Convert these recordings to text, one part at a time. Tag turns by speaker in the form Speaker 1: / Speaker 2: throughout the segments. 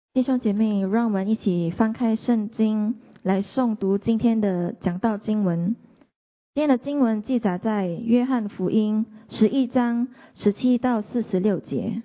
Speaker 1: 弟兄姐妹，让我们一起翻开圣经来诵读今天的讲道经文。今天的经文记载在约翰福音11章17到46节。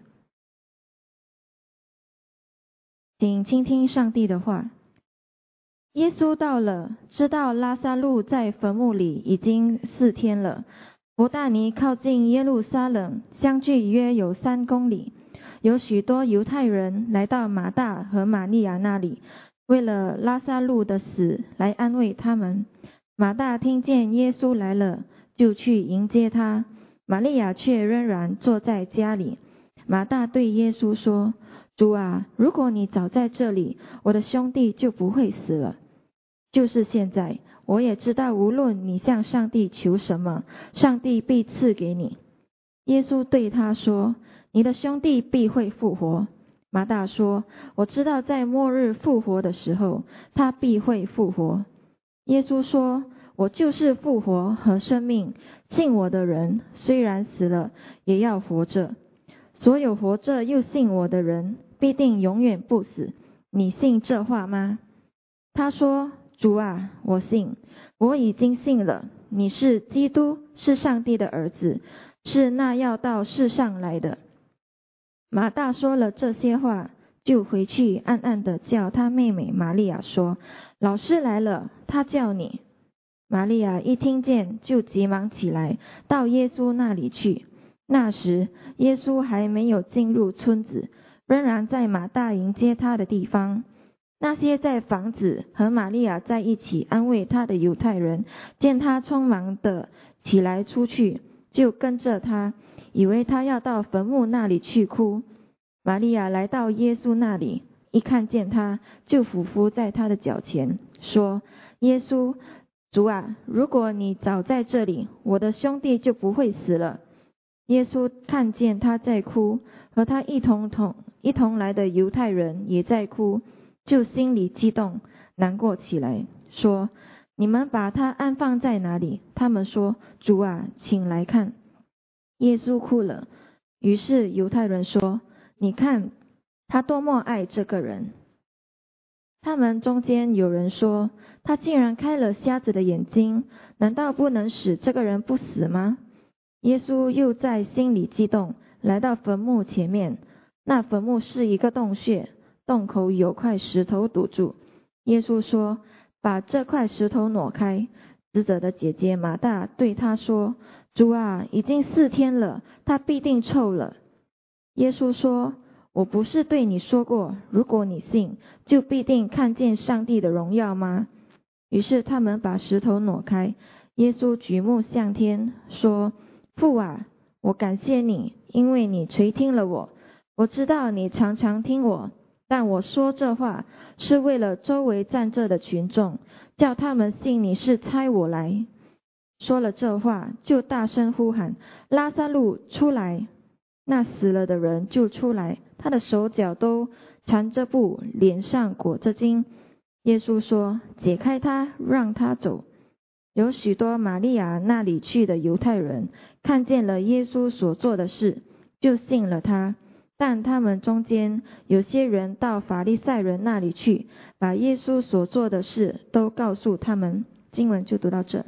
Speaker 1: 请倾听上帝的话。耶稣到了，知道拉撒路在坟墓里已经4天了。伯大尼靠近耶路撒冷，相距约有3公里。有许多犹太人来到马大和玛利亚那里，为了拉撒路的死来安慰他们。马大听见耶稣来了，就去迎接他，玛利亚却仍然坐在家里。马大对耶稣说：主啊，如果你早在这里，我的兄弟就不会死了。就是现在，我也知道无论你向上帝求什么，上帝必赐给你。耶稣对他说：你的兄弟必会复活。马大说：我知道在末日复活的时候，他必会复活。耶稣说：我就是复活和生命，信我的人虽然死了，也要活着。所有活着又信我的人，必定永远不死。你信这话吗？他说：主啊，我信，我已经信了，你是基督，是上帝的儿子，是那要到世上来的。马大说了这些话，就回去暗暗地叫他妹妹玛利亚说：老师来了，他叫你。玛利亚一听见，就急忙起来，到耶稣那里去。那时，耶稣还没有进入村子，仍然在马大迎接他的地方。那些在房子和玛利亚在一起安慰他的犹太人，见他匆忙地起来出去，就跟着他，以为他要到坟墓那里去哭。玛利亚来到耶稣那里，一看见他，就俯伏在他的脚前，说：耶稣，主啊，如果你早在这里，我的兄弟就不会死了。耶稣看见他在哭，和他一同来的犹太人也在哭，就心里激动，难过起来，说：你们把他安放在哪里？他们说：主啊，请来看。耶稣哭了。于是犹太人说：你看他多么爱这个人。他们中间有人说：他竟然开了瞎子的眼睛，难道不能使这个人不死吗？耶稣又在心里激动，来到坟墓前面。那坟墓是一个洞穴，洞口有块石头堵住。耶稣说：把这块石头挪开。死者的姐姐马大对他说：主啊，已经4天了，他必定臭了。耶稣说：我不是对你说过，如果你信，就必定看见上帝的荣耀吗？于是他们把石头挪开。耶稣举目向天，说：父啊，我感谢你，因为你垂听了我。我知道你常常听我，但我说这话是为了周围站着的群众，叫他们信你是差我来。说了这话，就大声呼喊：拉撒路出来！那死了的人就出来，他的手脚都缠着布，脸上裹着巾。耶稣说：解开他，让他走。有许多玛利亚那里去的犹太人看见了耶稣所做的事，就信了他。但他们中间有些人到法利赛人那里去，把耶稣所做的事都告诉他们。经文就读到这。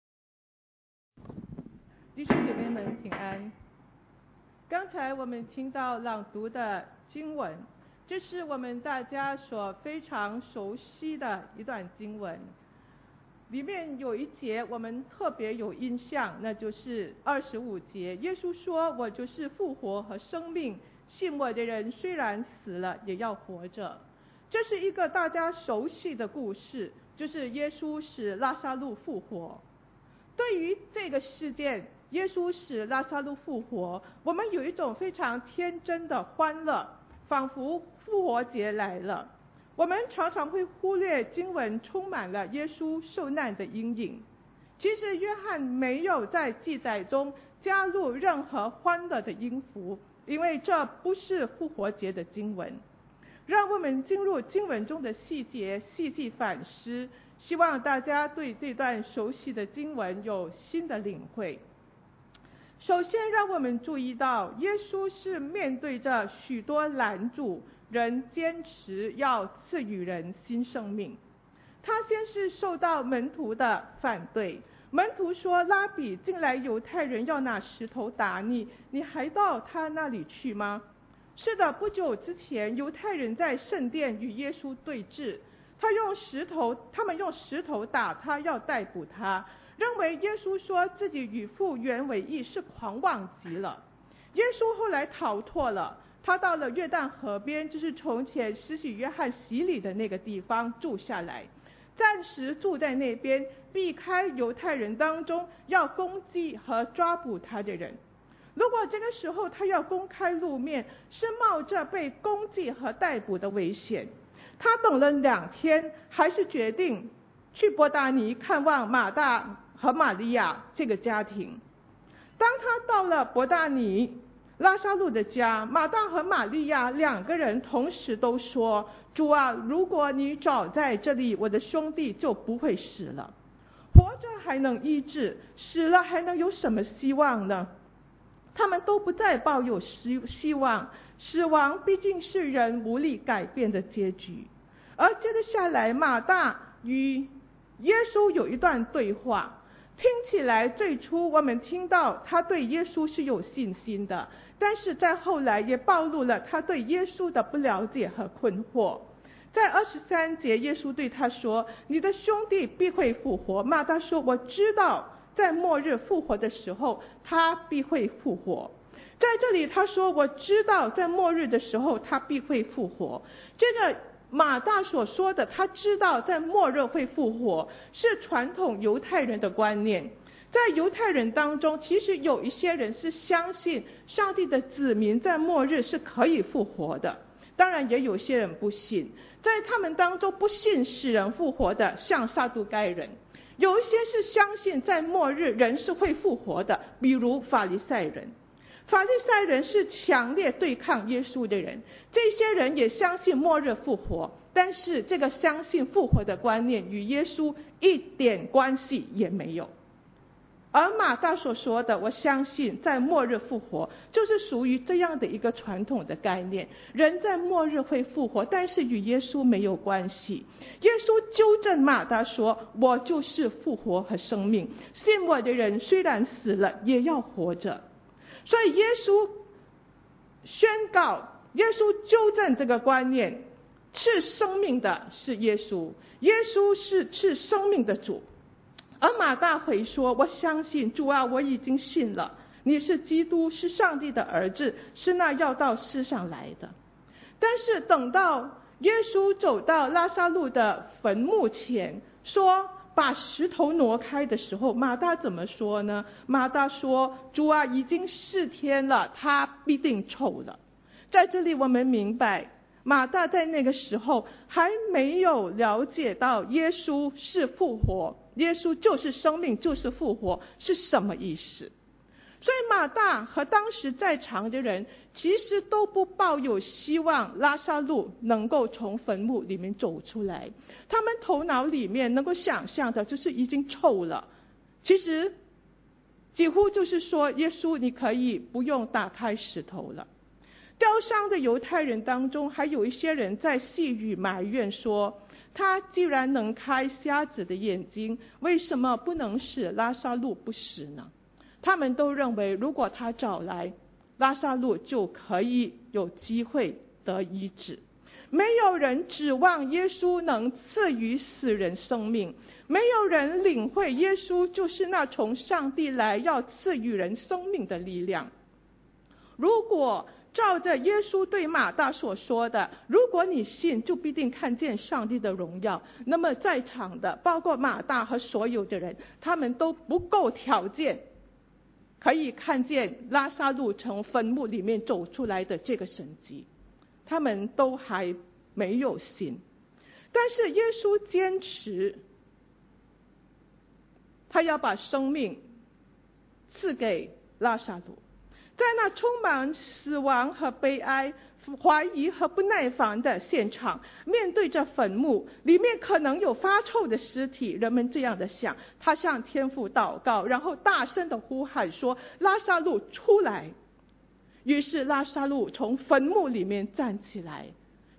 Speaker 2: 弟兄姐妹们平安。刚才我们听到朗读的经文，这是我们大家所非常熟悉的一段经文。里面有一节我们特别有印象，那就是25节。耶稣说：我就是复活和生命，信我的人虽然死了，也要活着。这是一个大家熟悉的故事，就是耶稣使拉撒路复活。对于这个事件，耶稣使拉撒路复活，我们有一种非常天真的欢乐，仿佛复活节来了。我们常常会忽略经文充满了耶稣受难的阴影。其实约翰没有在记载中加入任何欢乐的音符，因为这不是复活节的经文。让我们进入经文中的细节，细细反思，希望大家对这段熟悉的经文有新的领会。首先让我们注意到，耶稣是面对着许多拦阻， 仍坚持要赐予人新生命。他先是受到门徒的反对，门徒说：拉比，近来犹太人要拿石头打你，你还到他那里去吗？是的，不久之前犹太人在圣殿与耶稣对峙，他们用石头打他，要逮捕他，认为耶稣说自己与父原为一，是狂妄极了。耶稣后来逃脱了，他到了约旦河边，就是从前施洗约翰洗礼的那个地方住下来，暂时住在那边，避开犹太人当中要攻击和抓捕他的人。如果这个时候他要公开露面，是冒着被攻击和逮捕的危险。他等了2天，还是决定去伯大尼看望马大和玛利亚这个家庭。当他到了伯大尼拉撒路的家，马大和玛利亚2个人同时都说：主啊，如果你早在这里，我的兄弟就不会死了。活着还能医治，死了还能有什么希望呢？他们都不再抱有希望，死亡毕竟是人无力改变的结局。而接着下来，马大与耶稣有一段对话，听起来最初我们听到他对耶稣是有信心的，但是在后来也暴露了他对耶稣的不了解和困惑。在23节，耶稣对他说：你的兄弟必会复活。马大说：我知道在末日复活的时候他必会复活。在这里他说：我知道在末日的时候他必会复活。这个马大所说的他知道在末日会复活，是传统犹太人的观念。在犹太人当中，其实有一些人是相信上帝的子民在末日是可以复活的，当然也有些人不信。在他们当中，不信死人复活的像撒都该人，有一些是相信在末日人是会复活的，比如法利赛人。法利赛人是强烈对抗耶稣的人，这些人也相信末日复活，但是这个相信复活的观念与耶稣一点关系也没有。而马大所说的我相信在末日复活，就是属于这样的一个传统的概念，人在末日会复活，但是与耶稣没有关系。耶稣纠正马大说：我就是复活和生命，信我的人虽然死了也要活着。所以耶稣宣告，耶稣纠正这个观念，赐生命的是耶稣，耶稣是赐生命的主。而马大回说：我相信主啊，我已经信了，你是基督，是上帝的儿子，是那要到世上来的。但是等到耶稣走到拉撒路的坟墓前，说把石头挪开的时候，马大怎么说呢？马大说：主啊，已经4天了，他必定臭了。在这里我们明白，马大在那个时候还没有了解到耶稣是复活，耶稣就是生命，就是复活是什么意思。所以马大和当时在场的人其实都不抱有希望拉撒路能够从坟墓里面走出来，他们头脑里面能够想象的就是已经臭了。其实几乎就是说，耶稣你可以不用打开石头了。吊伤的犹太人当中还有一些人在细语埋怨说，他既然能开瞎子的眼睛，为什么不能使拉撒路不死呢？他们都认为如果他早来，拉撒路就可以有机会得医治。没有人指望耶稣能赐予死人生命，没有人领会耶稣就是那从上帝来要赐予人生命的力量。如果照着耶稣对马大所说的，如果你信就必定看见上帝的荣耀，那么在场的包括马大和所有的人，他们都不够条件可以看见拉撒路从坟墓里面走出来的这个神迹，他们都还没有信。但是耶稣坚持，他要把生命赐给拉撒路。在那充满死亡和悲哀、怀疑和不耐烦的现场，面对着坟墓，里面可能有发臭的尸体，人们这样的想。他向天父祷告，然后大声的呼喊说：拉撒路出来。于是拉撒路从坟墓里面站起来，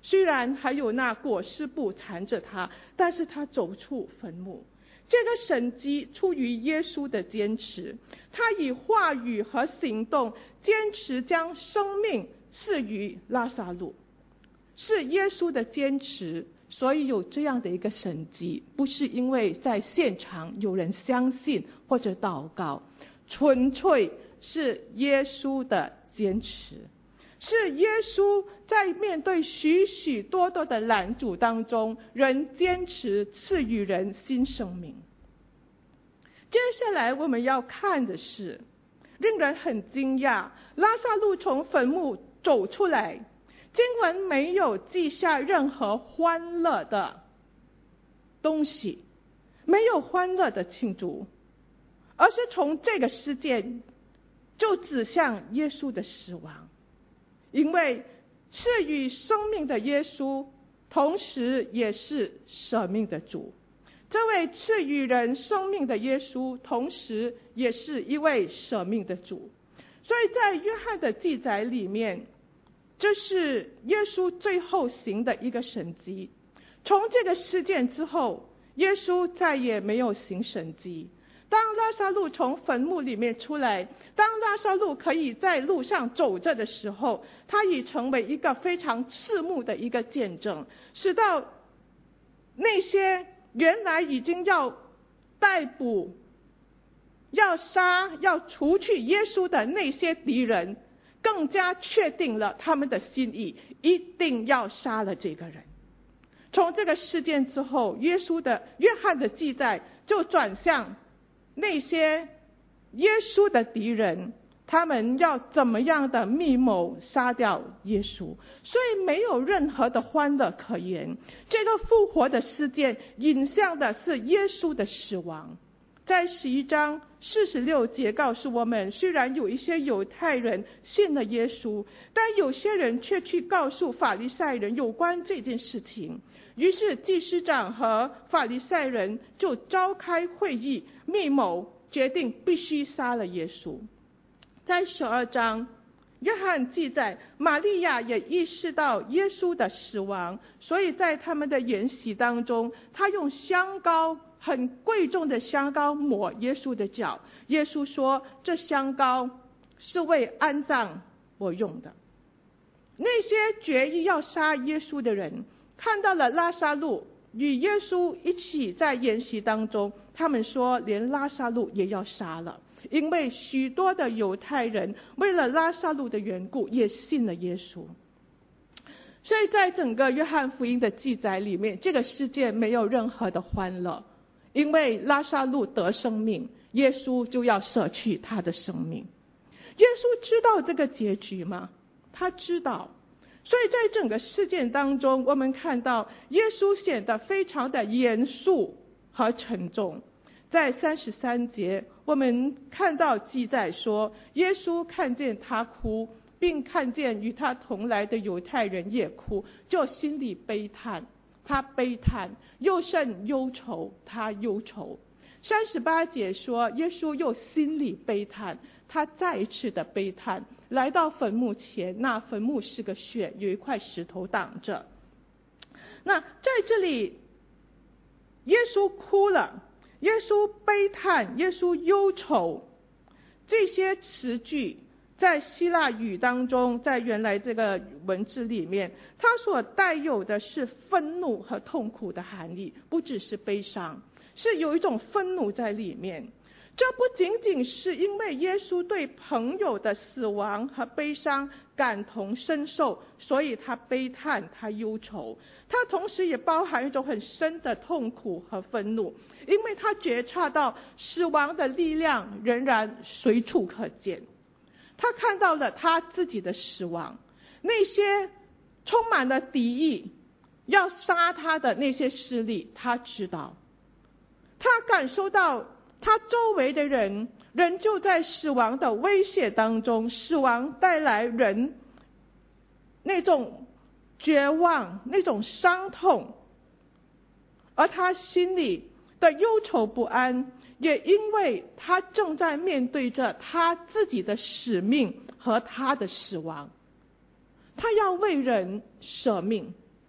Speaker 2: 虽然还有那裹尸布缠着他，但是他走出坟墓。这个神迹出于耶稣的坚持，他以话语和行动坚持将生命赐予拉撒路。是耶稣的坚持，所以有这样的一个神迹，不是因为在现场有人相信或者祷告，纯粹是耶稣的坚持，是耶稣在面对许许多多的拦阻当中，仍坚持赐予人新生命。接下来我们要看的是令人很惊讶，拉撒路从坟墓走出来，经文没有记下任何欢乐的东西，没有欢乐的庆祝，而是从这个事件就指向耶稣的死亡。因为赐予生命的耶稣，同时也是舍命的主。这位赐予人生命的耶稣，同时也是一位舍命的主。所以在约翰的记载里面，这是耶稣最后行的一个神迹。从这个事件之后，耶稣再也没有行神迹。当拉撒路从坟墓里面出来，当拉撒路可以在路上走着的时候，他已成为一个非常刺目的一个见证，使到那些原来已经要逮捕、要杀、要除去耶稣的那些敌人，更加确定了他们的心意，一定要杀了这个人。从这个事件之后，约翰的记载就转向那些耶稣的敌人，他们要怎么样的密谋杀掉耶稣。所以没有任何的欢乐可言。这个复活的事件引向的是耶稣的死亡。在11章46节告诉我们，虽然有一些犹太人信了耶稣，但有些人却去告诉法利赛人有关这件事情。于是祭司长和法利赛人就召开会议，密谋决定必须杀了耶稣。在12章，约翰记载玛利亚也意识到耶稣的死亡，所以在他们的筵席当中，他用香膏，很贵重的香膏抹耶稣的脚。耶稣说，这香膏是为安葬我用的。那些决意要杀耶稣的人看到了拉撒路与耶稣一起在筵席当中，他们说连拉撒路也要杀了，因为许多的犹太人为了拉撒路的缘故也信了耶稣。所以在整个约翰福音的记载里面，这个事件没有任何的欢乐，因为拉撒路得生命，耶稣就要舍去他的生命。耶稣知道这个结局吗？他知道。所以在整个事件当中，我们看到耶稣显得非常的严肃和沉重。在33节，我们看到记载说，耶稣看见他哭，并看见与他同来的犹太人也哭，就心里悲叹。他悲叹，又甚忧愁，他忧愁。38节说，耶稣又心里悲叹，他再一次的悲叹，来到坟墓前，那坟墓是个穴，有一块石头挡着。那在这里，耶稣哭了，耶稣悲叹，耶稣忧愁，这些词句在希腊语当中，在原来这个文字里面，它所带有的是愤怒和痛苦的含义，不只是悲伤，是有一种愤怒在里面。这不仅仅是因为耶稣对朋友的死亡和悲伤感同身受，所以他悲叹，他忧愁，他同时也包含一种很深的痛苦和愤怒，因为他觉察到死亡的力量仍然随处可见。他看到了他自己的死亡，那些充满了敌意要杀他的那些势力，他知道，他感受到他周围的人仍旧在死亡的威胁当中，死亡带来人那种绝望，那种伤痛，而他心里的忧愁不安，也因为他正在面对着他自己的使命和他的死亡。他要为人舍命，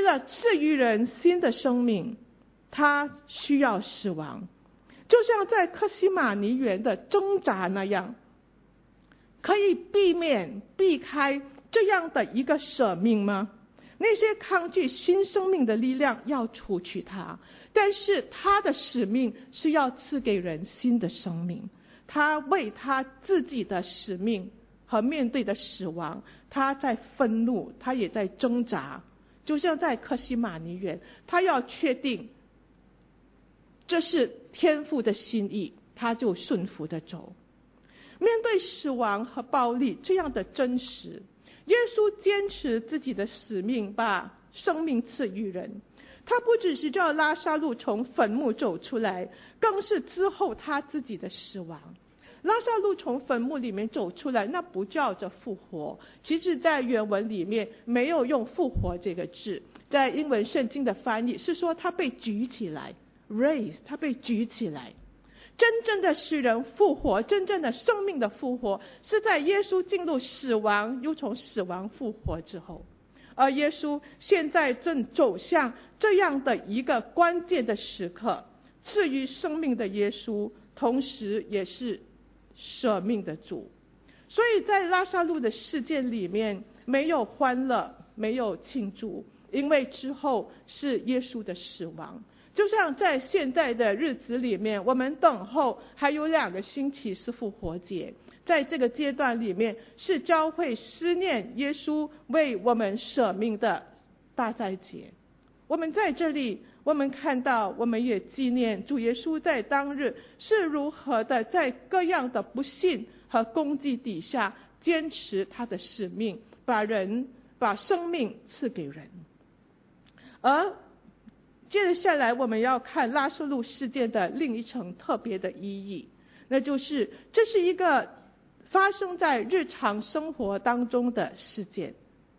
Speaker 2: 了赐予人新的生命，他需要死亡，就像在客西马尼园的挣扎那样，可以避开这样的一个舍命吗？那些抗拒新生命的力量要除去它，但是他的使命是要赐给人新的生命。他为他自己的使命和面对的死亡，他在愤怒，他也在挣扎。就像在客西马尼园，他要确定这是天父的心意，他就顺服的走。面对死亡和暴力这样的真实，耶稣坚持自己的使命，把生命赐予人。他不只是叫拉撒路从坟墓走出来，更是之后他自己的死亡。拉撒路从坟墓里面走出来，那不叫做复活。其实在原文里面没有用复活这个字，在英文圣经的翻译是说他被举起来 raise， 他被举起来。真正的使人复活，真正的生命的复活，是在耶稣进入死亡又从死亡复活之后。而耶稣现在正走向这样的一个关键的时刻，赐予生命的耶稣同时也是舍命的主。所以在拉撒路的事件里面没有欢乐，没有庆祝，因为之后是耶稣的死亡。就像在现在的日子里面，我们等候还有2个星期是复活节，在这个阶段里面是教会思念耶稣为我们舍命的大斋节。我们在这里，我们看到，我们也纪念主耶稣在当日是如何的在各样的不信和攻击底下坚持他的使命，把生命赐给人。而接着下来我们要看拉撒路事件的另一层特别的意义，那就是这是一个发生在日常生活当中的事件。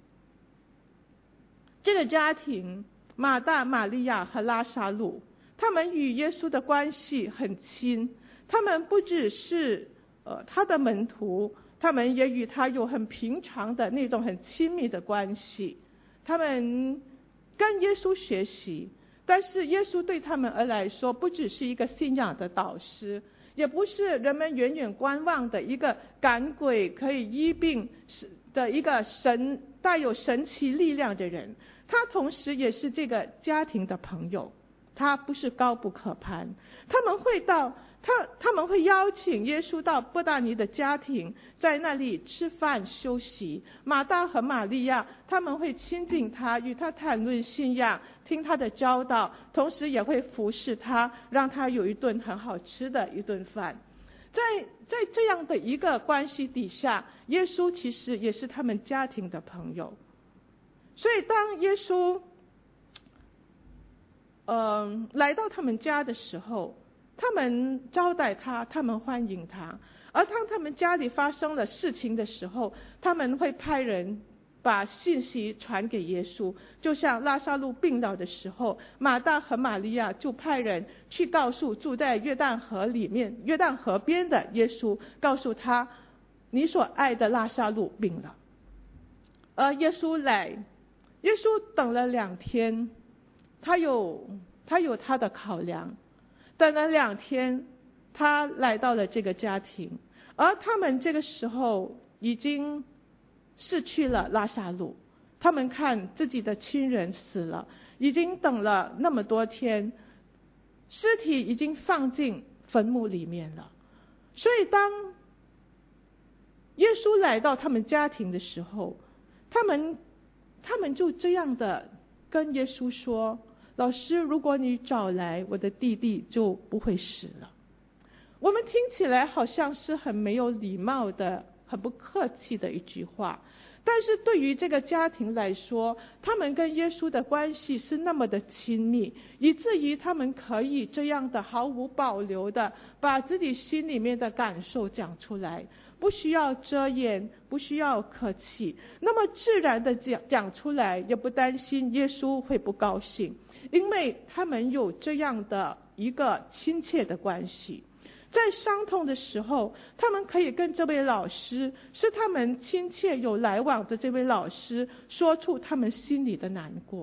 Speaker 2: 这个家庭马大、玛利亚和拉撒路，他们与耶稣的关系很亲，他们不只是他的门徒，他们也与他有很平常的那种很亲密的关系，他们跟耶稣学习。但是耶稣对他们而来说，不只是一个信仰的导师，也不是人们远远观望的一个赶鬼可以医病的一个带有神奇力量的人，他同时也是这个家庭的朋友。他不是高不可攀，他们会邀请耶稣到伯大尼的家庭，在那里吃饭休息。马大和玛利亚他们会亲近他，与他谈论信仰，听他的教导，同时也会服侍他，让他有一顿很好吃的一顿饭。在这样的一个关系底下，耶稣其实也是他们家庭的朋友。所以当耶稣来到他们家的时候，他们招待他，他们欢迎他。而当他们家里发生了事情的时候，他们会派人把信息传给耶稣。就像拉撒路病倒的时候，马大和玛利亚就派人去告诉住在约旦河边的耶稣，告诉他你所爱的拉撒路病了。而耶稣等了2天，他有他的考量，等了2天，他来到了这个家庭，而他们这个时候已经失去了拉撒路，他们看自己的亲人死了，已经等了那么多天，尸体已经放进坟墓里面了。所以当耶稣来到他们家庭的时候，他们就这样的跟耶稣说，老师，如果你早来，我的弟弟就不会死了。我们听起来好像是很没有礼貌的，很不客气的一句话，但是对于这个家庭来说，他们跟耶稣的关系是那么的亲密，以至于他们可以这样的毫无保留的把自己心里面的感受讲出来，不需要遮掩，不需要客气，那么自然的讲出来，也不担心耶稣会不高兴，因为他们有这样的一个亲切的关系。在伤痛的时候，他们可以跟这位老师，是他们亲切有来往的这位老师，说出他们心里的难过。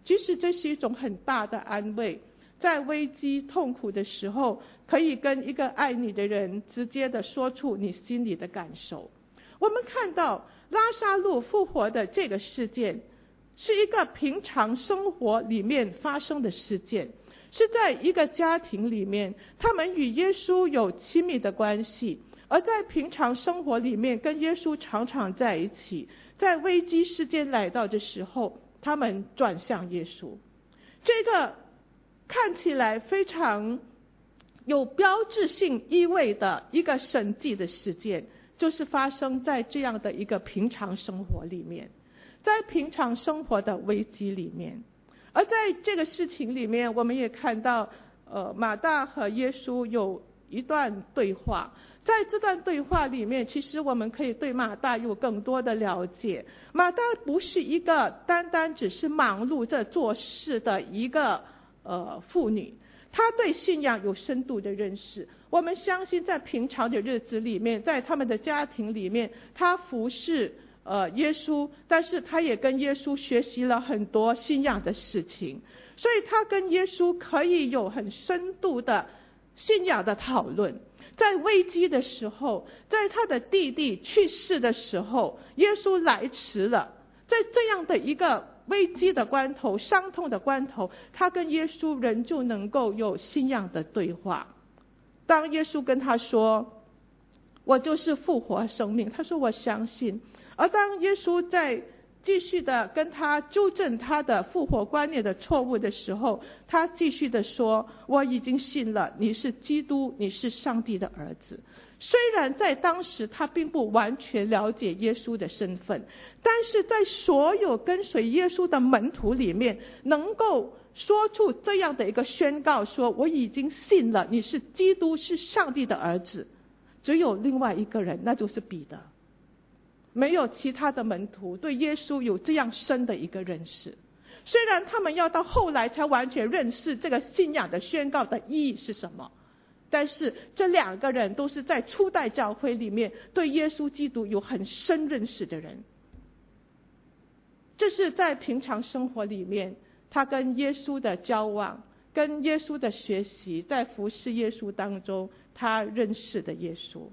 Speaker 2: 即使这是一种很大的安慰，在危机痛苦的时候，可以跟一个爱你的人直接的说出你心里的感受。我们看到拉撒路复活的这个事件，是一个平常生活里面发生的事件，是在一个家庭里面，他们与耶稣有亲密的关系，而在平常生活里面跟耶稣常常在一起，在危机事件来到的时候，他们转向耶稣。这个看起来非常有标志性意味的一个神迹的事件，就是发生在这样的一个平常生活里面，在平常生活的危机里面。而在这个事情里面，我们也看到马大和耶稣有一段对话。在这段对话里面，其实我们可以对马大有更多的了解。马大不是一个单单只是忙碌着做事的一个妇女，她对信仰有深度的认识。我们相信在平常的日子里面，在他们的家庭里面，她服侍耶稣，但是她也跟耶稣学习了很多信仰的事情，所以她跟耶稣可以有很深度的信仰的讨论。在危机的时候，在他的弟弟去世的时候，耶稣来迟了，在这样的一个危机的关头，伤痛的关头，他跟耶稣仍旧能够有信仰的对话。当耶稣跟他说，我就是复活生命，他说我相信。而当耶稣在继续的跟他纠正他的复活观念的错误的时候，他继续的说，我已经信了，你是基督，你是上帝的儿子。虽然在当时他并不完全了解耶稣的身份，但是在所有跟随耶稣的门徒里面，能够说出这样的一个宣告，说我已经信了，你是基督，是上帝的儿子，只有另外一个人，那就是彼得。没有其他的门徒对耶稣有这样深的一个认识。虽然他们要到后来才完全认识这个信仰的宣告的意义是什么，但是这两个人都是在初代教会里面对耶稣基督有很深认识的人。这是在平常生活里面，他跟耶稣的交往，跟耶稣的学习，在服侍耶稣当中，他认识的耶稣。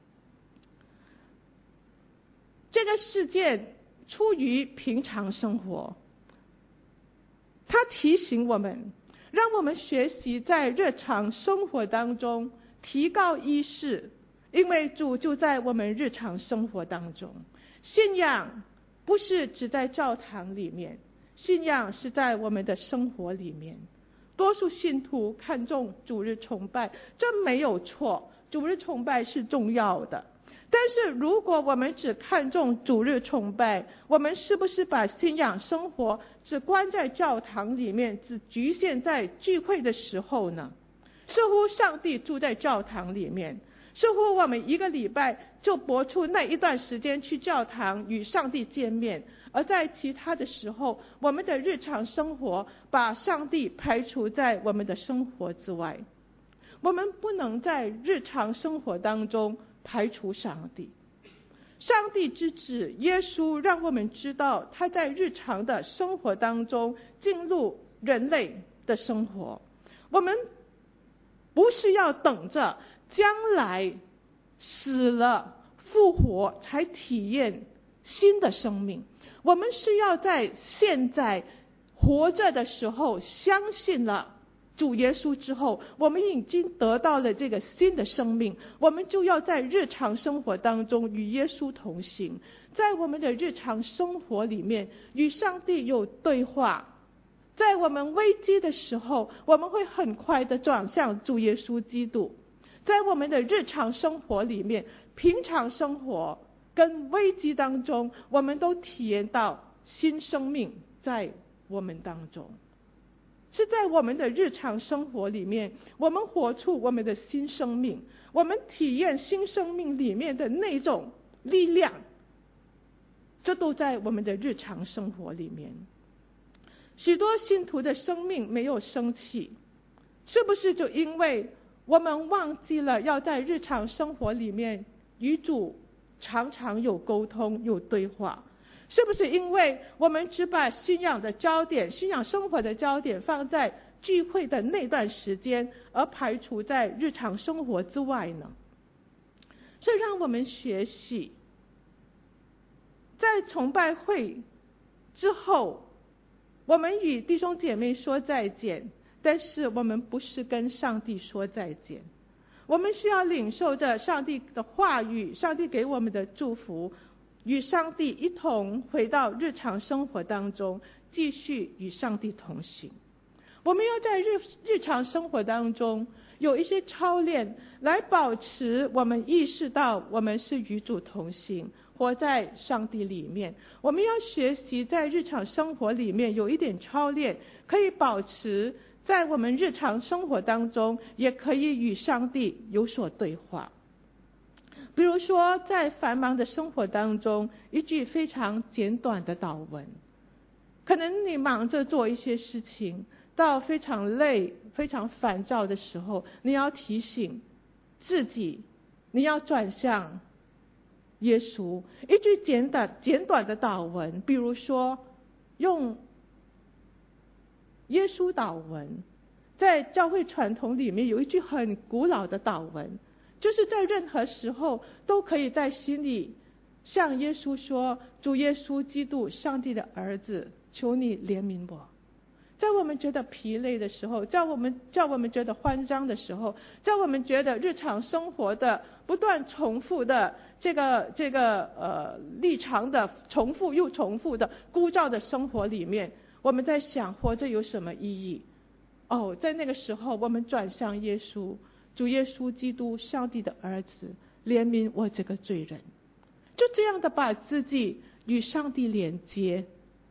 Speaker 2: 这个事件出于平常生活，它提醒我们，让我们学习在日常生活当中提高意识，因为主就在我们日常生活当中。信仰不是只在教堂里面，信仰是在我们的生活里面。多数信徒看重主日崇拜，这没有错，主日崇拜是重要的。但是如果我们只看重主日崇拜，我们是不是把信仰生活只关在教堂里面，只局限在聚会的时候呢？似乎上帝住在教堂里面，似乎我们一个礼拜就拨出那一段时间去教堂与上帝见面，而在其他的时候，我们的日常生活把上帝排除在我们的生活之外。我们不能在日常生活当中排除上帝。上帝之子耶稣让我们知道，他在日常的生活当中进入人类的生活。我们不是要等着将来死了复活才体验新的生命，我们是要在现在活着的时候相信了主耶稣之后，我们已经得到了这个新的生命，我们就要在日常生活当中与耶稣同行，在我们的日常生活里面与上帝有对话。在我们危机的时候，我们会很快的转向主耶稣基督。在我们的日常生活里面，平常生活跟危机当中，我们都体验到新生命在我们当中。是在我们的日常生活里面，我们活出我们的新生命，我们体验新生命里面的那种力量，这都在我们的日常生活里面。许多信徒的生命没有生气，是不是就因为我们忘记了要在日常生活里面与主常常有沟通有对话？ 是不是因为我们只把信仰的焦点、信仰生活的焦点放在聚会的那段时间，而排除在日常生活之外呢？所以让我们学习，在崇拜会之后，我们与弟兄姐妹说再见，但是我们不是跟上帝说再见。我们需要领受着上帝的话语，上帝给我们的祝福，与上帝一同回到日常生活当中，继续与上帝同行。我们要在日常生活当中有一些操练，来保持我们意识到我们是与主同行，活在上帝里面。我们要学习在日常生活里面有一点操练，可以保持在我们日常生活当中也可以与上帝有所对话。比如说在繁忙的生活当中，一句非常简短的祷文，可能你忙着做一些事情，到非常累非常烦躁的时候，你要提醒自己，你要转向耶稣。一句简短的祷文，比如说用耶稣祷文，在教会传统里面有一句很古老的祷文，就是在任何时候都可以在心里向耶稣说：主耶稣基督，上帝的儿子，求你怜悯我。在我们觉得疲累的时候，叫我们觉得慌张的时候，叫我们觉得日常生活的不断重复的立场的重复又重复的枯燥的生活里面，我们在想活着有什么意义？在那个时候我们转向耶稣，主耶稣基督，上帝的儿子，怜悯我这个罪人。就这样的把自己与上帝连接，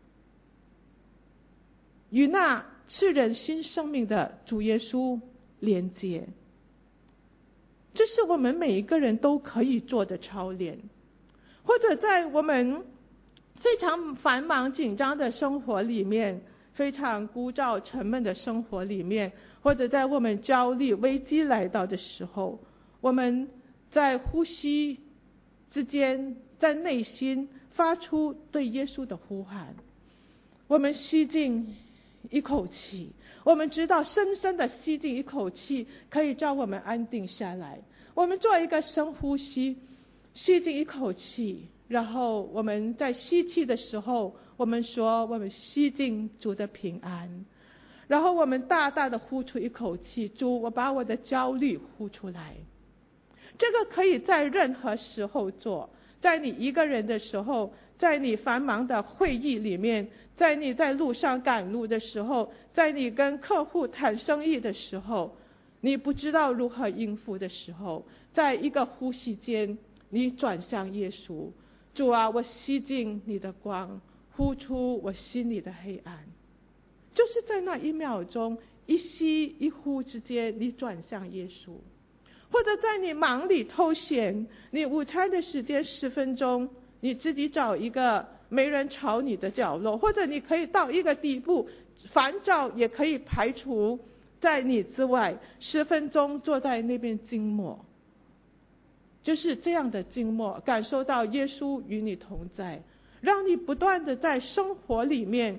Speaker 2: 与那赐人新生命的主耶稣连接。这是我们每一个人都可以做的操练。或者在我们非常繁忙紧张的生活里面，非常枯燥沉闷的生活里面，或者在我们焦虑危机来到的时候，我们在呼吸之间，在内心发出对耶稣的呼喊。我们吸进一口气，我们知道深深的吸进一口气可以叫我们安定下来。我们做一个深呼吸，吸进一口气，然后我们在吸气的时候，我们说我们吸进主的平安，然后我们大大的呼出一口气，主，我把我的焦虑呼出来。这个可以在任何时候做，在你一个人的时候，在你繁忙的会议里面，在你在路上赶路的时候，在你跟客户谈生意的时候，你不知道如何应付的时候，在一个呼吸间，你转向耶稣，主啊，我吸进你的光，呼出我心里的黑暗。就是在那1秒钟，一吸一呼之间，你转向耶稣。或者在你忙里偷闲，你午餐的时间10分钟，你自己找一个没人吵你的角落，或者你可以到一个地步，烦躁也可以排除在你之外，10分钟坐在那边静默。就是这样的静默，感受到耶稣与你同在，让你不断的在生活里面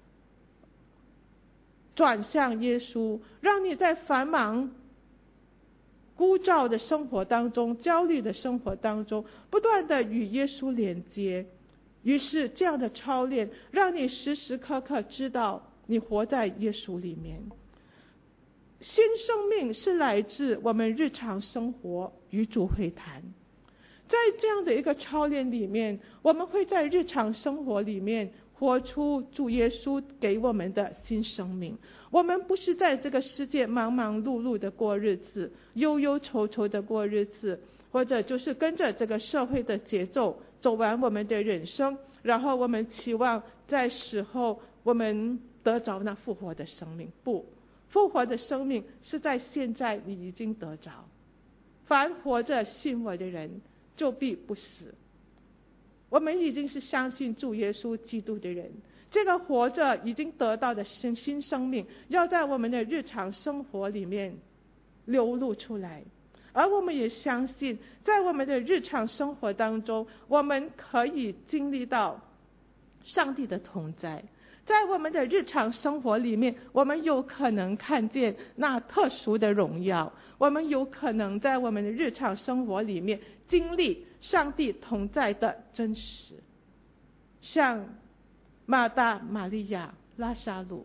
Speaker 2: 转向耶稣，让你在繁忙枯燥的生活当中，焦虑的生活当中，不断的与耶稣连接。于是这样的操练，让你时时刻刻知道你活在耶稣里面。新生命是来自我们日常生活与主会谈。在这样的一个操练里面，我们会在日常生活里面活出主耶稣给我们的新生命。我们不是在这个世界忙忙碌碌的过日子，忧忧愁愁的过日子，或者就是跟着这个社会的节奏走完我们的人生，然后我们期望在死后我们得着那复活的生命。不，复活的生命是在现在你已经得着。凡活着信我的人，就必不死。我们已经是相信主耶稣基督的人，这个活着已经得到的新生命，要在我们的日常生活里面流露出来。而我们也相信，在我们的日常生活当中，我们可以经历到上帝的同在。在我们的日常生活里面，我们有可能看见那特殊的荣耀，我们有可能在我们的日常生活里面经历上帝同在的真实。像马大、玛利亚、拉撒路，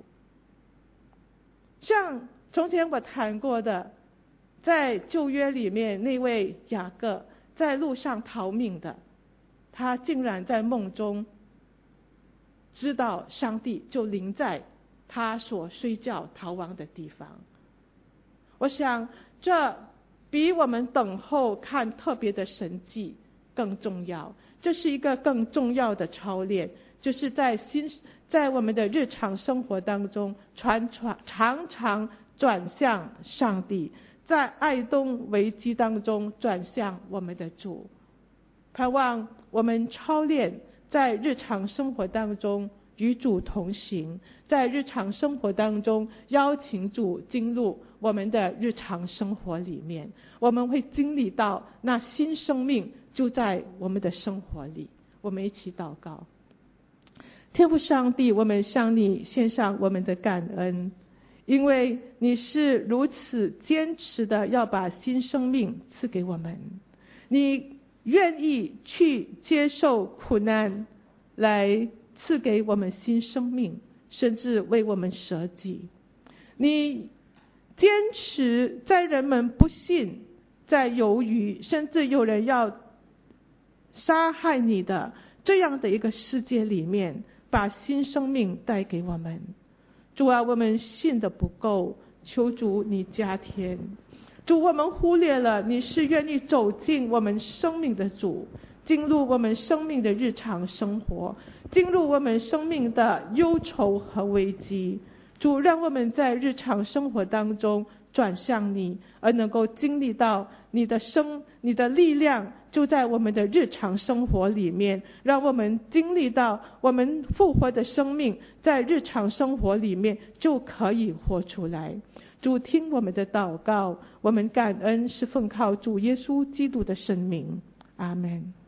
Speaker 2: 像从前我谈过的，在旧约里面那位雅各在路上逃命的，他竟然在梦中知道上帝就临在他所睡觉逃亡的地方。我想这比我们等候看特别的神迹更重要，这是一个更重要的操练，就是在我们的日常生活当中常常转向上帝，在爱东危机当中转向我们的主。盼望我们操练在日常生活当中与主同行，在日常生活当中邀请主进入我们的日常生活里面，我们会经历到那新生命就在我们的生活里。我们一起祷告。天父上帝，我们向你献上我们的感恩，因为你是如此坚持的要把新生命赐给我们，你愿意去接受苦难来赐给我们新生命，甚至为我们舍己。你坚持在人们不信、在犹豫，甚至有人要杀害你的这样的一个世界里面，把新生命带给我们。主啊，我们信的不够，求主你加添。主，我们忽略了你是愿意走进我们生命的主，进入我们生命的日常生活，进入我们生命的忧愁和危机。主，让我们在日常生活当中转向你，而能够经历到你的力量就在我们的日常生活里面，让我们经历到我们复活的生命在日常生活里面就可以活出来。主，听我们的祷告，我们感恩是奉靠主耶稣基督的圣名，阿们。